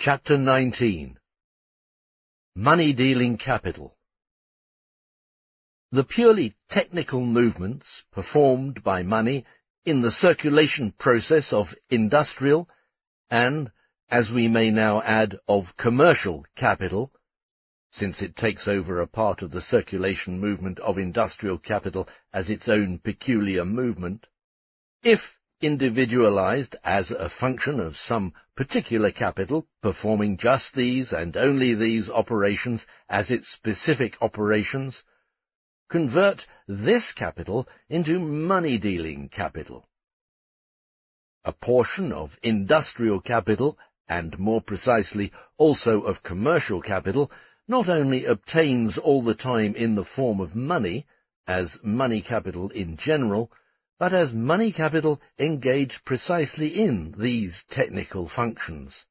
Chapter 19. Money-dealing capital. The purely technical movements performed by money in the circulation process of industrial and, as we may now add, of commercial capital, since it takes over a part of the circulation movement of industrial capital as its own peculiar movement, if individualized as a function of some particular capital performing just these and only these operations as its specific operations, convert this capital into money-dealing capital. A portion of industrial capital, and more precisely also of commercial capital, not only obtains all the time in the form of money, as money capital in general, but as money capital engaged precisely in these technical functions.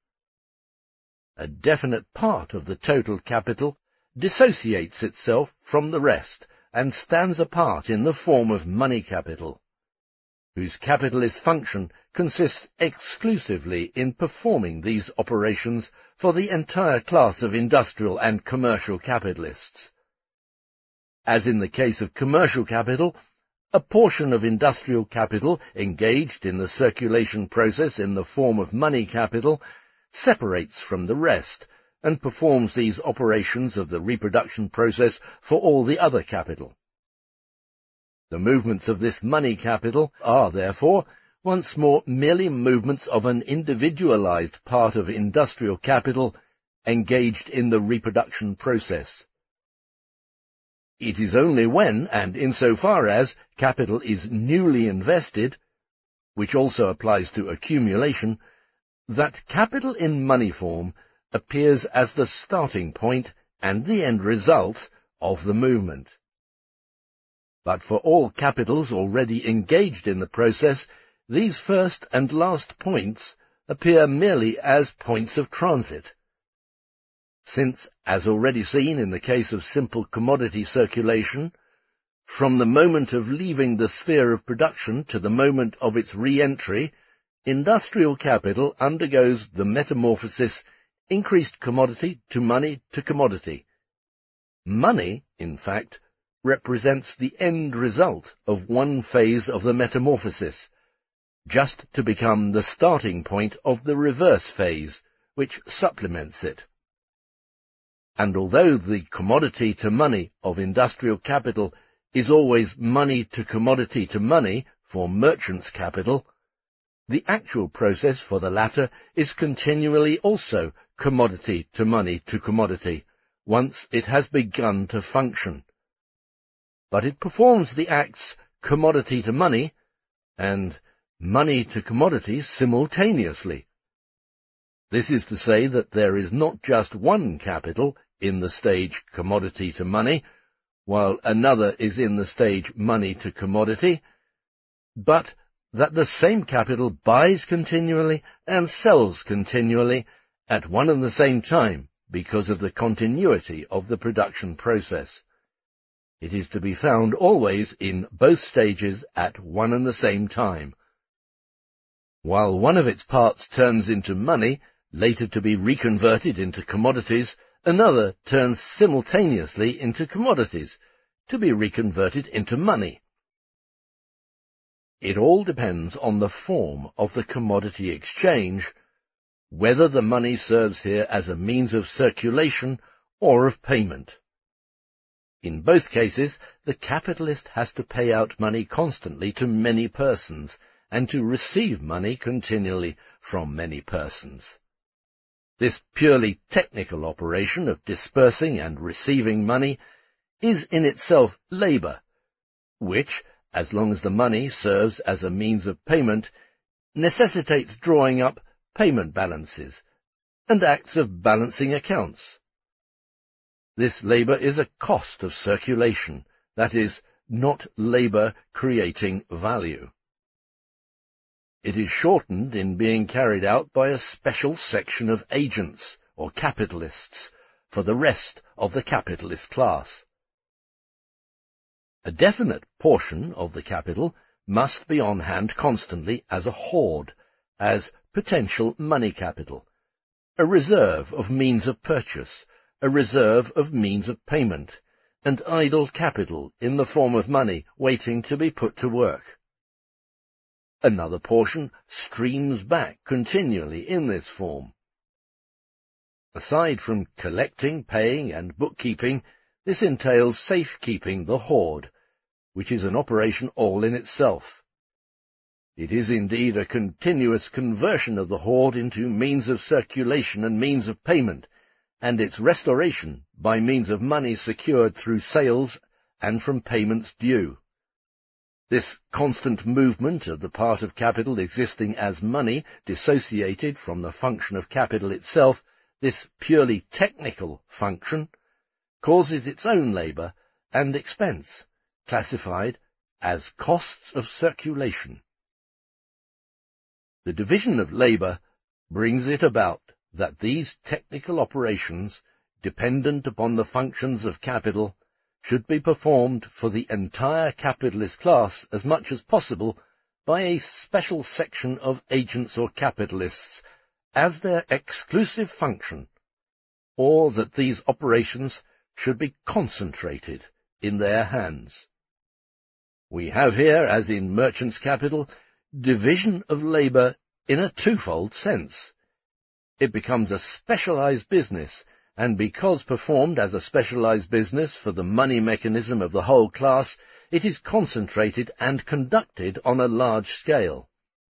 A definite part of the total capital dissociates itself from the rest and stands apart in the form of money capital, whose capitalist function consists exclusively in performing these operations for the entire class of industrial and commercial capitalists. As in the case of commercial capital, a portion of industrial capital engaged in the circulation process in the form of money capital separates from the rest and performs these operations of the reproduction process for all the other capital. The movements of this money capital are, therefore, once more merely movements of an individualized part of industrial capital engaged in the reproduction process. It is only when, and insofar as, capital is newly invested, which also applies to accumulation, that capital in money form appears as the starting point and the end result of the movement. But for all capitals already engaged in the process, these first and last points appear merely as points of transit. Since, as already seen in the case of simple commodity circulation, from the moment of leaving the sphere of production to the moment of its re-entry, industrial capital undergoes the metamorphosis increased commodity to money to commodity. Money, in fact, represents the end result of one phase of the metamorphosis, just to become the starting point of the reverse phase, which supplements it. And although the commodity to money of industrial capital is always money to money for merchant's capital, the actual process for the latter is continually also commodity to commodity, once it has begun to function. But it performs the acts commodity to money and money to commodity simultaneously. This is to say that there is not just one capital in the stage commodity to money, while another is in the stage money to commodity, but that the same capital buys continually and sells continually at one and the same time because of the continuity of the production process. It is to be found always in both stages at one and the same time. While one of its parts turns into money, later to be reconverted into commodities, another turns simultaneously into commodities, to be reconverted into money. It all depends on the form of the commodity exchange, whether the money serves here as a means of circulation or of payment. In both cases, the capitalist has to pay out money constantly to many persons, and to receive money continually from many persons. This purely technical operation of dispersing and receiving money is in itself labor, which, as long as the money serves as a means of payment, necessitates drawing up payment balances and acts of balancing accounts. This labor is a cost of circulation, that is, not labor creating value. It is shortened in being carried out by a special section of agents, or capitalists, for the rest of the capitalist class. A definite portion of the capital must be on hand constantly as a hoard, as potential money capital, a reserve of means of purchase, a reserve of means of payment, and idle capital in the form of money waiting to be put to work. Another portion streams back continually in this form. Aside from collecting, paying, and bookkeeping, this entails safekeeping the hoard, which is an operation all in itself. It is indeed a continuous conversion of the hoard into means of circulation and means of payment, and its restoration by means of money secured through sales and from payments due. This constant movement of the part of capital existing as money, dissociated from the function of capital itself, this purely technical function, causes its own labour and expense, classified as costs of circulation. The division of labour brings it about that these technical operations, dependent upon the functions of capital, should be performed for the entire capitalist class as much as possible by a special section of agents or capitalists as their exclusive function, or that these operations should be concentrated in their hands. We have here, as in merchant's capital, division of labour in a twofold sense. It becomes a specialized business, and because performed as a specialized business for the money mechanism of the whole class, it is concentrated and conducted on a large scale.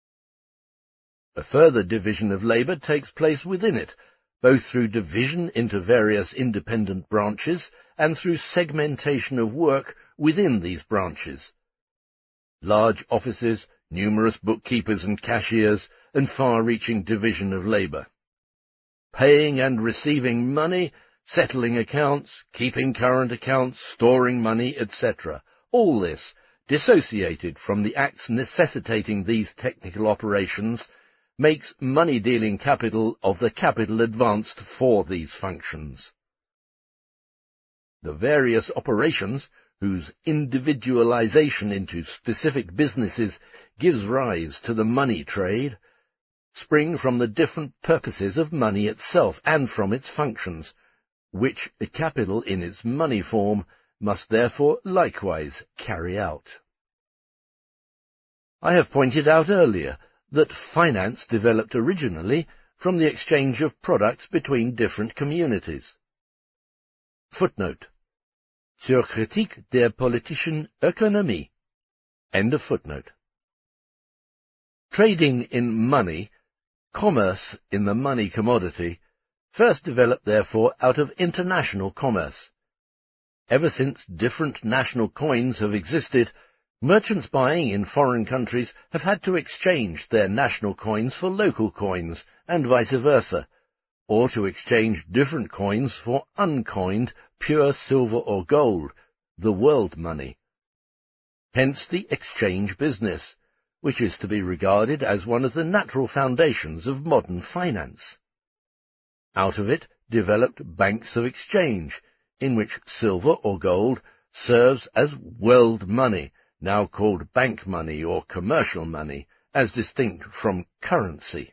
A further division of labour takes place within it, both through division into various independent branches and through segmentation of work within these branches. Large offices, numerous bookkeepers and cashiers, and far-reaching division of labour. Paying and receiving money, settling accounts, keeping current accounts, storing money, etc. All this, dissociated from the acts necessitating these technical operations, makes money-dealing capital of the capital advanced for these functions. The various operations, whose individualization into specific businesses gives rise to the money trade, spring from the different purposes of money itself and from its functions, which the capital in its money form must therefore likewise carry out. I have pointed out earlier that finance developed originally from the exchange of products between different communities. Footnote. Zur Kritik der politischen Ökonomie. End of footnote. Trading in money, commerce in the money commodity, first developed therefore out of international commerce. Ever since different national coins have existed, merchants buying in foreign countries have had to exchange their national coins for local coins, and vice versa, or to exchange different coins for uncoined pure silver or gold, the world money. Hence the exchange business, which is to be regarded as one of the natural foundations of modern finance. Out of it developed banks of exchange, in which silver or gold serves as world money, now called bank money or commercial money, as distinct from currency.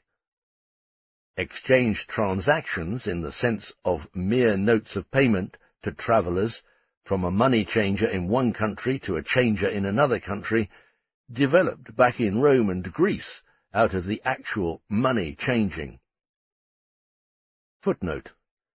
Exchange transactions, in the sense of mere notes of payment to travellers from a money changer in one country to a changer in another country, developed back in Rome and Greece out of the actual money changing. Footnote.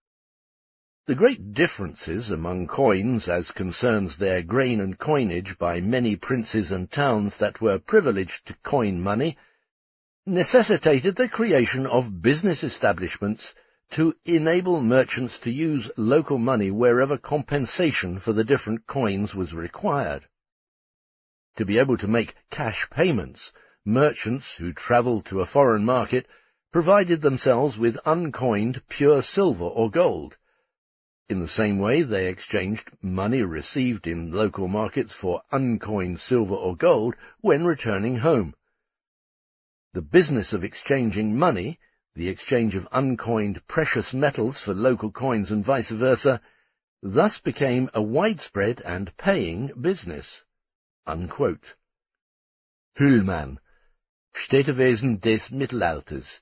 The great differences among coins as concerns their grain and coinage by many princes and towns that were privileged to coin money necessitated the creation of business establishments to enable merchants to use local money wherever compensation for the different coins was required. To be able to make cash payments, merchants who travelled to a foreign market provided themselves with uncoined pure silver or gold. In the same way, they exchanged money received in local markets for uncoined silver or gold when returning home. The business of exchanging money, the exchange of uncoined precious metals for local coins and vice versa, thus became a widespread and paying business." Unquote. Hüllmann, Städtewesen des Mittelalters,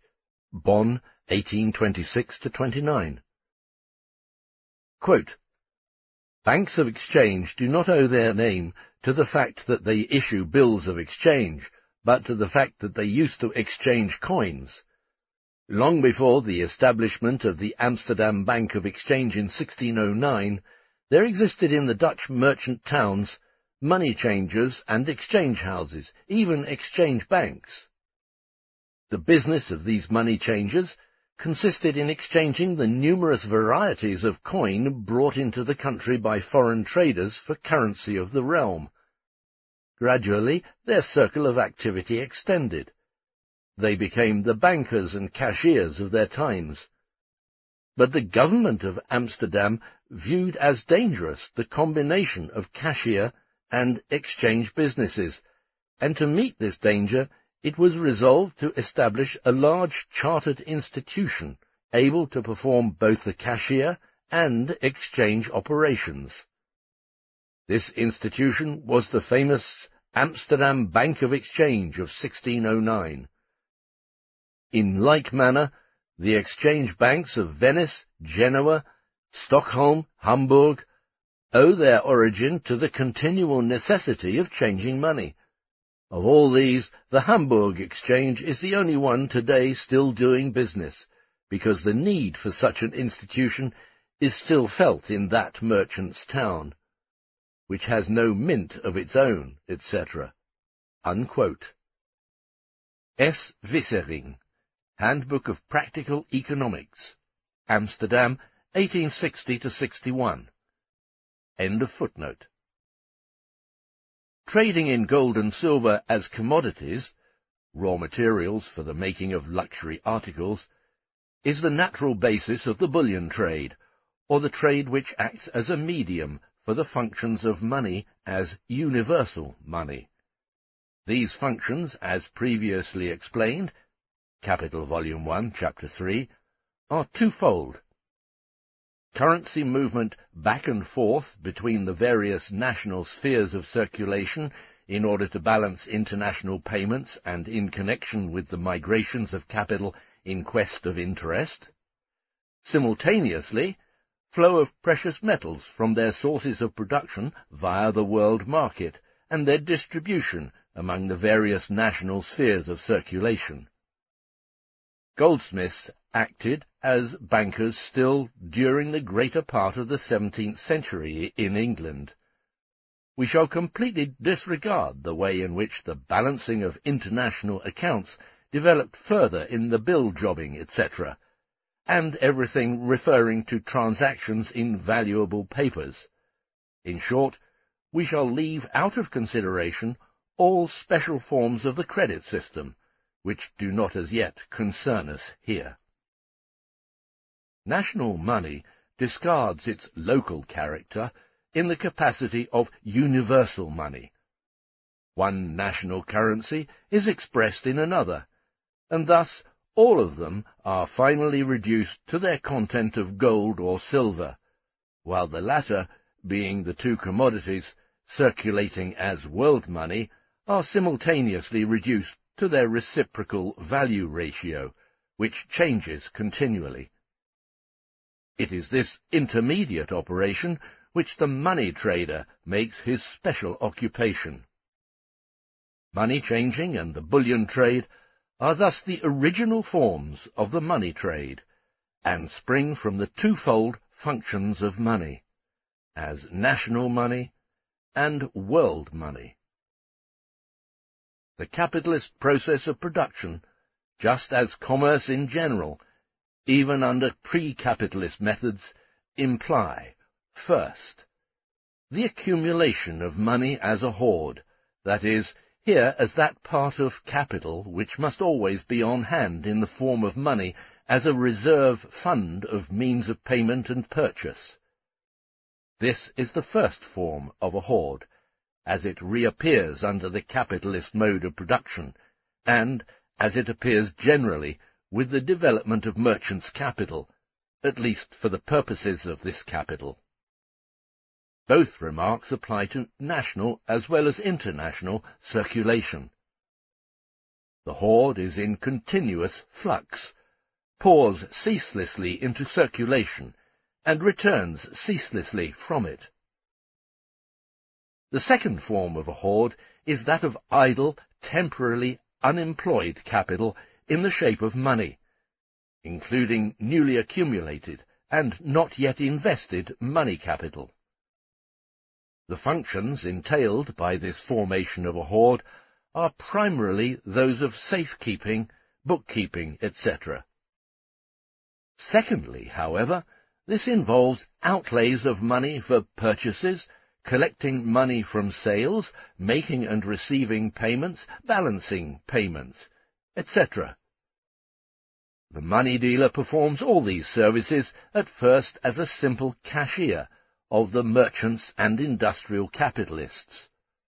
Bonn, 1826-29. Quote, "Banks of exchange do not owe their name to the fact that they issue bills of exchange, but to the fact that they used to exchange coins. Long before the establishment of the Amsterdam Bank of Exchange in 1609, there existed in the Dutch merchant towns money changers and exchange houses, even exchange banks. The business of these money changers consisted in exchanging the numerous varieties of coin brought into the country by foreign traders for currency of the realm. Gradually, their circle of activity extended. They became the bankers and cashiers of their times. But the government of Amsterdam viewed as dangerous the combination of cashier and exchange businesses, and to meet this danger it was resolved to establish a large chartered institution able to perform both the cashier and exchange operations. This institution was the famous Amsterdam Bank of Exchange of 1609. In like manner, the exchange banks of Venice, Genoa, Stockholm, Hamburg, owe their origin to the continual necessity of changing money. Of all these, the Hamburg Exchange is the only one today still doing business, because the need for such an institution is still felt in that merchant's town, which has no mint of its own, etc." Unquote. S. Vissering, Handbook of Practical Economics, Amsterdam, 1860-61. End of footnote. Trading in gold and silver as commodities, raw materials for the making of luxury articles, is the natural basis of the bullion trade, or the trade which acts as a medium for the functions of money as universal money. These functions, as previously explained, Capital Volume 1, Chapter 3, are twofold. Currency movement back and forth between the various national spheres of circulation in order to balance international payments and in connection with the migrations of capital in quest of interest. Simultaneously, flow of precious metals from their sources of production via the world market and their distribution among the various national spheres of circulation. Goldsmiths acted as bankers still during the greater part of the 17th century in England. We shall completely disregard the way in which the balancing of international accounts developed further in the bill-jobbing, etc., and everything referring to transactions in valuable papers. In short, we shall leave out of consideration all special forms of the credit system, which do not as yet concern us here. National money discards its local character in the capacity of universal money. One national currency is expressed in another, and thus all of them are finally reduced to their content of gold or silver, while the latter, being the two commodities circulating as world money, are simultaneously reduced to their reciprocal value ratio, which changes continually. It is this intermediate operation which the money trader makes his special occupation. Money changing and the bullion trade are thus the original forms of the money trade, and spring from the twofold functions of money, as national money and world money. The capitalist process of production, just as commerce in general, even under pre-capitalist methods, imply, first, the accumulation of money as a hoard, that is, here as that part of capital which must always be on hand in the form of money as a reserve fund of means of payment and purchase. This is the first form of a hoard, as it reappears under the capitalist mode of production, and as it appears generally with the development of merchants' capital, at least for the purposes of this capital. Both remarks apply to national as well as international circulation. The hoard is in continuous flux, pours ceaselessly into circulation and returns ceaselessly from it. The second form of a hoard is that of idle, temporarily unemployed capital in the shape of money, including newly accumulated and not yet invested money capital. The functions entailed by this formation of a hoard are primarily those of safekeeping, bookkeeping, etc. Secondly, however, this involves outlays of money for purchases, collecting money from sales, making and receiving payments, balancing payments, etc. The money dealer performs all these services at first as a simple cashier of the merchants and industrial capitalists.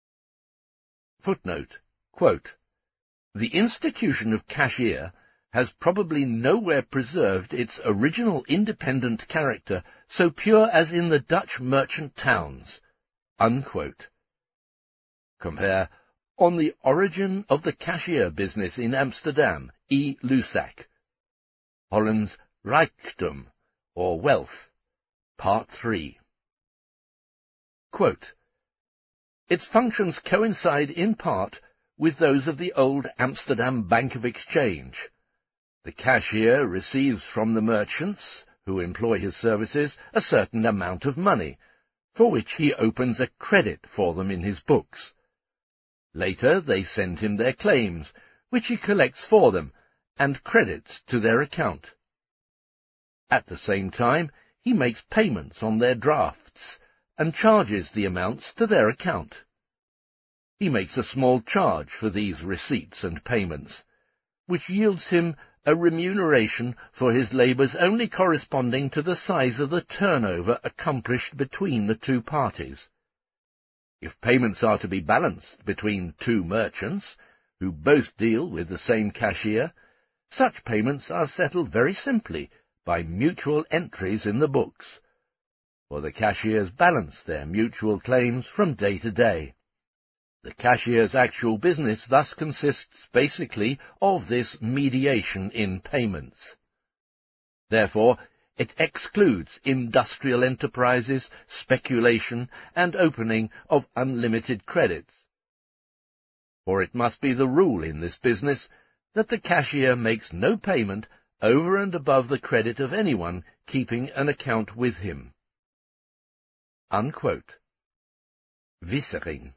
Footnote, quote, "The institution of cashier has probably nowhere preserved its original independent character so pure as in the Dutch merchant towns." Unquote. Compare On the Origin of the Cashier Business in Amsterdam, E. Lusac. Holland's Rijkdom, or Wealth, Part 3. Quote, "Its functions coincide in part with those of the old Amsterdam Bank of Exchange. The cashier receives from the merchants, who employ his services, a certain amount of money, for which he opens a credit for them in his books. Later they send him their claims, which he collects for them, and credits to their account. At the same time he makes payments on their drafts, and charges the amounts to their account. He makes a small charge for these receipts and payments, which yields him a remuneration for his labours only corresponding to the size of the turnover accomplished between the two parties. If payments are to be balanced between two merchants, who both deal with the same cashier, such payments are settled very simply by mutual entries in the books, for the cashiers balance their mutual claims from day to day. The cashier's actual business thus consists basically of this mediation in payments. Therefore, it excludes industrial enterprises, speculation, and opening of unlimited credits. For it must be the rule in this business that the cashier makes no payment over and above the credit of anyone keeping an account with him." Unquote. Vissering.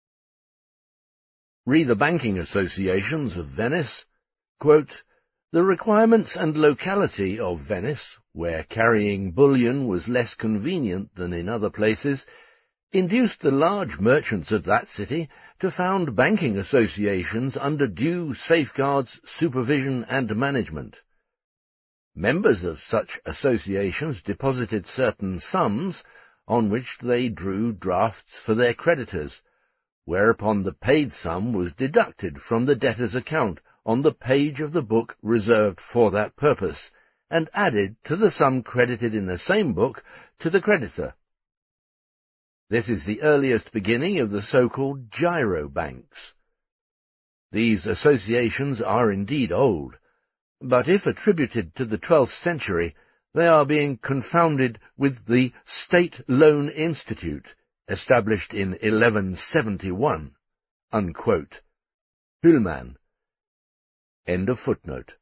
Re the banking associations of Venice, quote, "The requirements and locality of Venice, where carrying bullion was less convenient than in other places, induced the large merchants of that city to found banking associations under due safeguards, supervision, and management. Members of such associations deposited certain sums, on which they drew drafts for their creditors, whereupon the paid sum was deducted from the debtor's account on the page of the book reserved for that purpose, and added to the sum credited in the same book to the creditor. This is the earliest beginning of the so-called gyro banks. These associations are indeed old, but if attributed to the 12th century, they are being confounded with the State Loan Institute, established in 1171. Unquote. Hühlmann. End of footnote.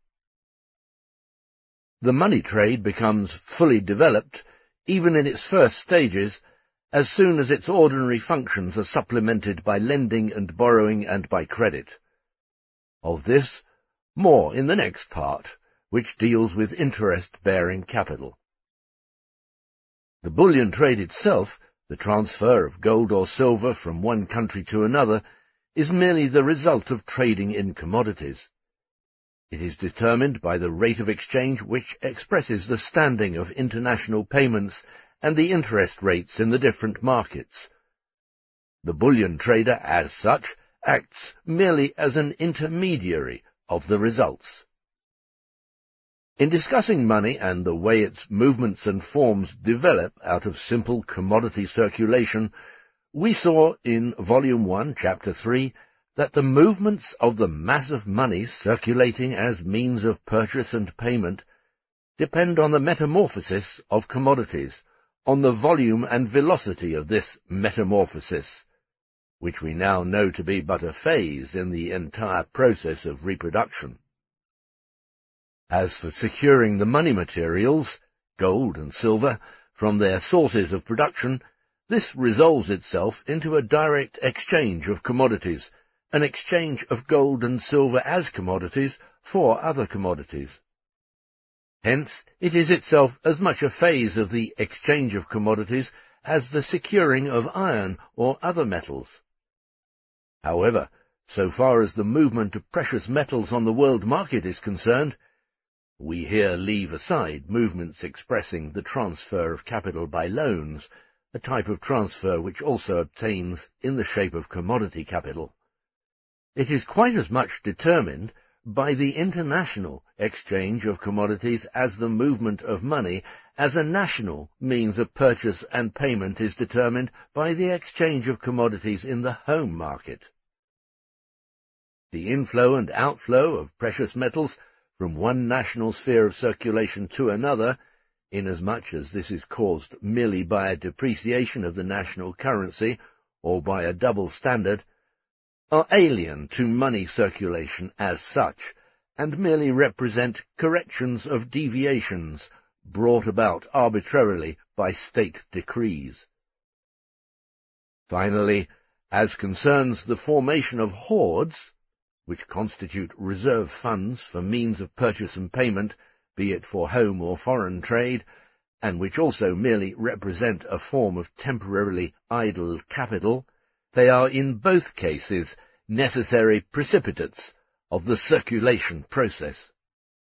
The money trade becomes fully developed, even in its first stages, as soon as its ordinary functions are supplemented by lending and borrowing and by credit. Of this, more in the next part, which deals with interest-bearing capital. The bullion trade itself, the transfer of gold or silver from one country to another, is merely the result of trading in commodities. It is determined by the rate of exchange which expresses the standing of international payments and the interest rates in the different markets. The bullion trader, as such, acts merely as an intermediary of the results. In discussing money and the way its movements and forms develop out of simple commodity circulation, we saw in Volume 1, Chapter 3, that the movements of the mass of money circulating as means of purchase and payment depend on the metamorphosis of commodities, on the volume and velocity of this metamorphosis, which we now know to be but a phase in the entire process of reproduction. As for securing the money materials, gold and silver, from their sources of production, this resolves itself into a direct exchange of commodities, an exchange of gold and silver as commodities for other commodities. Hence, it is itself as much a phase of the exchange of commodities as the securing of iron or other metals. However, so far as the movement of precious metals on the world market is concerned, we here leave aside movements expressing the transfer of capital by loans, a type of transfer which also obtains in the shape of commodity capital. It is quite as much determined by the international exchange of commodities as the movement of money as a national means of purchase and payment is determined by the exchange of commodities in the home market. The inflow and outflow of precious metals from one national sphere of circulation to another, inasmuch as this is caused merely by a depreciation of the national currency or by a double standard, are alien to money circulation as such, and merely represent corrections of deviations brought about arbitrarily by state decrees. Finally, as concerns the formation of hoards, which constitute reserve funds for means of purchase and payment, be it for home or foreign trade, and which also merely represent a form of temporarily idle capital, they are in both cases necessary precipitates of the circulation process.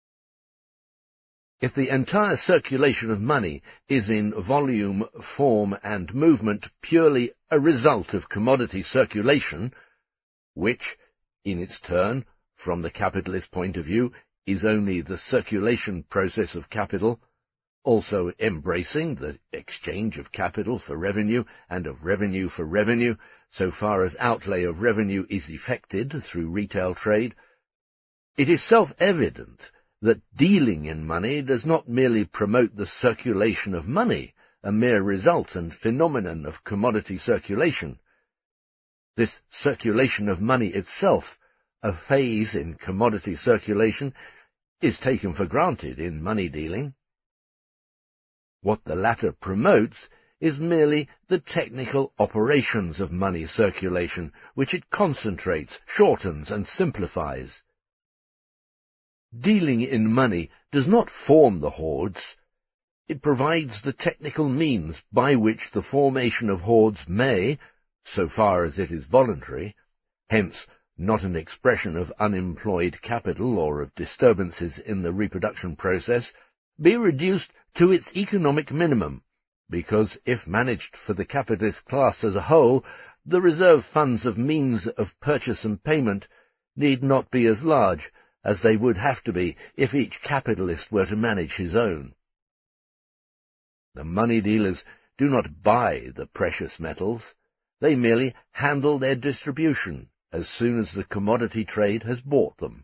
If the entire circulation of money is in volume, form, and movement purely a result of commodity circulation, which, in its turn, from the capitalist point of view, is only the circulation process of capital, also embracing the exchange of capital for revenue and of revenue for revenue, so far as outlay of revenue is effected through retail trade, it is self-evident that dealing in money does not merely promote the circulation of money, a mere result and phenomenon of commodity circulation. This circulation of money itself, a phase in commodity circulation, is taken for granted in money dealing. What the latter promotes is merely the technical operations of money circulation, which it concentrates, shortens, and simplifies. Dealing in money does not form the hoards. It provides the technical means by which the formation of hoards may, so far as it is voluntary, hence not an expression of unemployed capital or of disturbances in the reproduction process, be reduced to its economic minimum, because if managed for the capitalist class as a whole, the reserve funds of means of purchase and payment need not be as large as they would have to be if each capitalist were to manage his own. The money dealers do not buy the precious metals, they merely handle their distribution as soon as the commodity trade has bought them.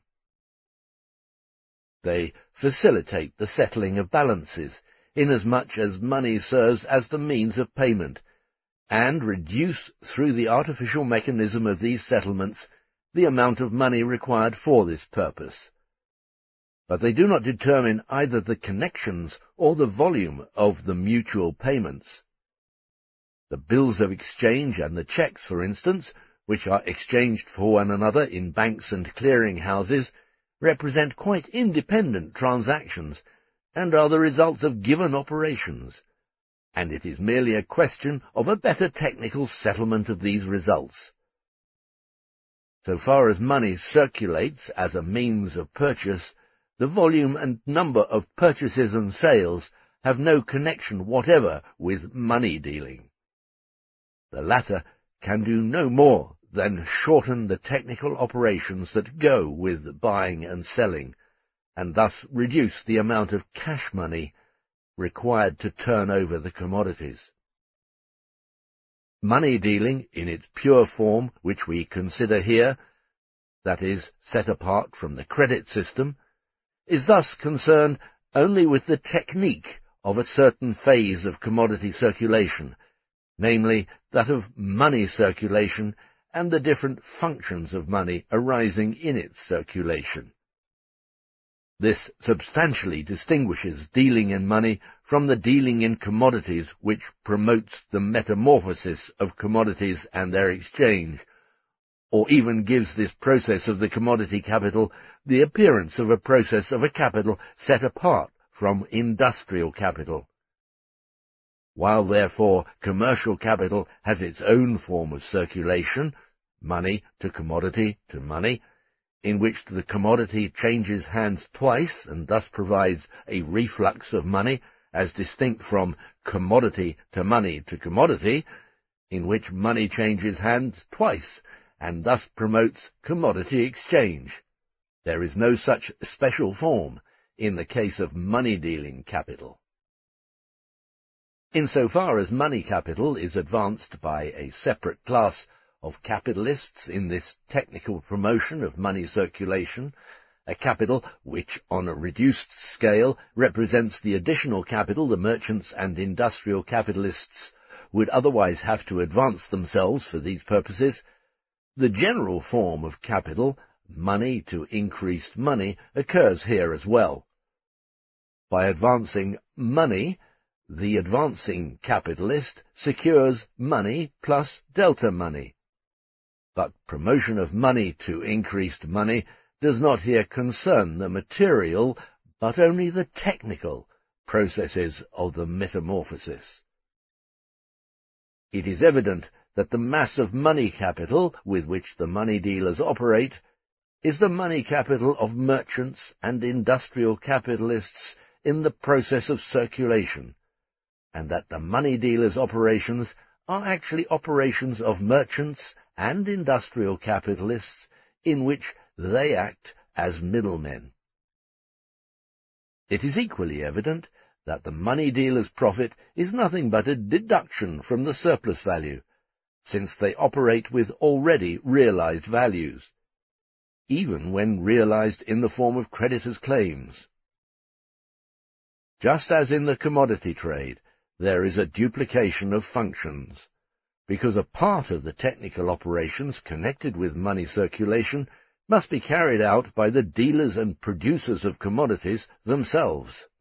They facilitate the settling of balances, inasmuch as money serves as the means of payment, and reduce through the artificial mechanism of these settlements the amount of money required for this purpose. But they do not determine either the connections or the volume of the mutual payments. The bills of exchange and the cheques, for instance, which are exchanged for one another in banks and clearing houses, represent quite independent transactions, and are the results of given operations, and it is merely a question of a better technical settlement of these results. So far as money circulates as a means of purchase, the volume and number of purchases and sales have no connection whatever with money dealing. The latter can do no more than shorten the technical operations that go with buying and selling, and thus reduce the amount of cash money required to turn over the commodities. Money dealing, in its pure form, which we consider here, that is, set apart from the credit system, is thus concerned only with the technique of a certain phase of commodity circulation, namely that of money circulation and the different functions of money arising in its circulation. This substantially distinguishes dealing in money from the dealing in commodities which promotes the metamorphosis of commodities and their exchange, or even gives this process of the commodity capital the appearance of a process of a capital set apart from industrial capital. While therefore commercial capital has its own form of circulation, money to commodity to money, in which the commodity changes hands twice and thus provides a reflux of money, as distinct from commodity to commodity, in which money changes hands twice and thus promotes commodity exchange. There is no such special form in the case of money-dealing capital. Insofar as money capital is advanced by a separate class of capitalists in this technical promotion of money circulation, a capital which, on a reduced scale, represents the additional capital the merchants and industrial capitalists would otherwise have to advance themselves for these purposes, the general form of capital, money to increased money, occurs here as well. By advancing money, the advancing capitalist secures money plus delta money. But promotion of money to increased money does not here concern the material, but only the technical processes of the metamorphosis. It is evident that the mass of money capital with which the money dealers operate is the money capital of merchants and industrial capitalists in the process of circulation, and that the money dealers' operations are actually operations of merchants and industrial capitalists in which they act as middlemen. It is equally evident that the money dealer's profit is nothing but a deduction from the surplus value, since they operate with already realized values, even when realized in the form of creditors' claims. Just as in the commodity trade, there is a duplication of functions, because a part of the technical operations connected with money circulation must be carried out by the dealers and producers of commodities themselves.